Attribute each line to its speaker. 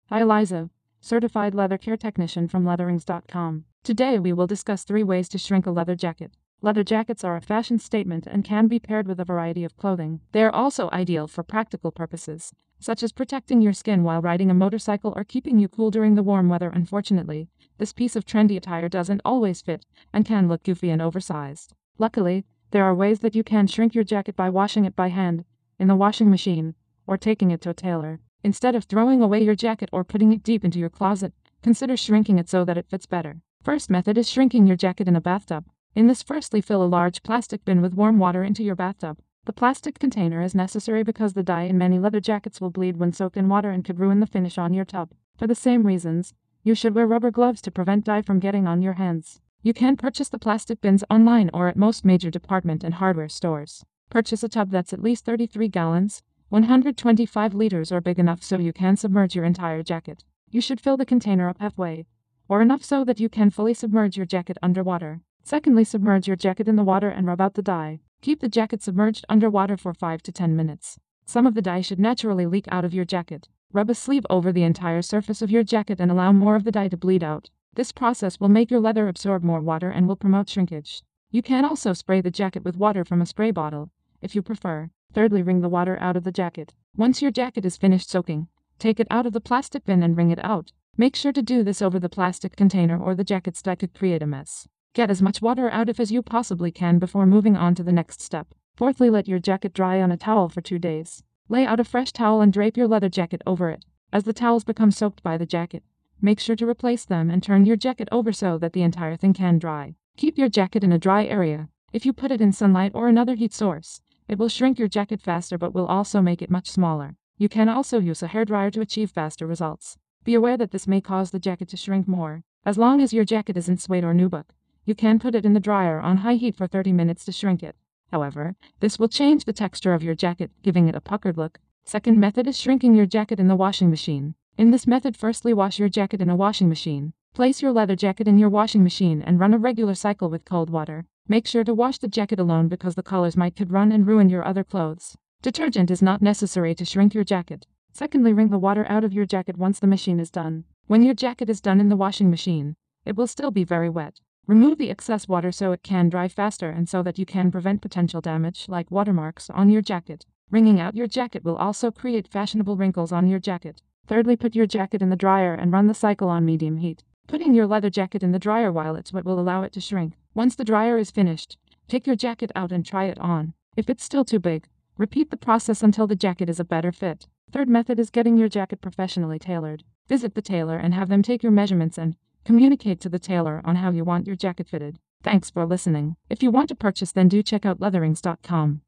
Speaker 1: Hi Eliza, certified leather care technician from leatherings.com. Today we will discuss 3 ways to shrink a leather jacket. Leather jackets are a fashion statement and can be paired with a variety of clothing. They are also ideal for practical purposes, such as protecting your skin while riding a motorcycle or keeping you cool during the warm weather. Unfortunately, this piece of trendy attire doesn't always fit and can look goofy and oversized. Luckily, there are ways that you can shrink your jacket by washing it by hand, in the washing machine, or taking it to a tailor. Instead of throwing away your jacket or putting it deep into your closet, consider shrinking it so that it fits better. First method is shrinking your jacket in a bathtub. In this, firstly fill a large plastic bin with warm water into your bathtub. The plastic container is necessary because the dye in many leather jackets will bleed when soaked in water and could ruin the finish on your tub. For the same reasons, you should wear rubber gloves to prevent dye from getting on your hands. You can purchase the plastic bins online or at most major department and hardware stores. Purchase a tub that's at least 33 gallons, 125 liters or big enough so you can submerge your entire jacket. You should fill the container up halfway, or enough so that you can fully submerge your jacket underwater. Secondly, submerge your jacket in the water and rub out the dye. Keep the jacket submerged underwater for 5 to 10 minutes. Some of the dye should naturally leak out of your jacket. Rub a sleeve over the entire surface of your jacket and allow more of the dye to bleed out. This process will make your leather absorb more water and will promote shrinkage. You can also spray the jacket with water from a spray bottle, if you prefer. Thirdly, wring the water out of the jacket. Once your jacket is finished soaking, take it out of the plastic bin and wring it out. Make sure to do this over the plastic container or the jacket's dye could create a mess. Get as much water out of as you possibly can before moving on to the next step. Fourthly, let your jacket dry on a towel for 2 days. Lay out a fresh towel and drape your leather jacket over it. As the towels become soaked by the jacket, make sure to replace them and turn your jacket over so that the entire thing can dry. Keep your jacket in a dry area. If you put it in sunlight or another heat source, it will shrink your jacket faster but will also make it much smaller. You can also use a hairdryer to achieve faster results. Be aware that this may cause the jacket to shrink more. As long as your jacket isn't suede or nubuck, you can put it in the dryer on high heat for 30 minutes to shrink it. However, this will change the texture of your jacket, giving it a puckered look. Second method is shrinking your jacket in the washing machine. In this method, firstly wash your jacket in a washing machine. Place your leather jacket in your washing machine and run a regular cycle with cold water. Make sure to wash the jacket alone because the colors could run and ruin your other clothes. Detergent is not necessary to shrink your jacket. Secondly, wring the water out of your jacket once the machine is done. When your jacket is done in the washing machine, it will still be very wet. Remove the excess water so it can dry faster and so that you can prevent potential damage like watermarks on your jacket. Wringing out your jacket will also create fashionable wrinkles on your jacket. Thirdly, put your jacket in the dryer and run the cycle on medium heat. Putting your leather jacket in the dryer while it's wet will allow it to shrink. Once the dryer is finished, take your jacket out and try it on. If it's still too big, repeat the process until the jacket is a better fit. Third method is getting your jacket professionally tailored. Visit the tailor and have them take your measurements and communicate to the tailor on how you want your jacket fitted. Thanks for listening. If you want to purchase, then do check out leatherings.com.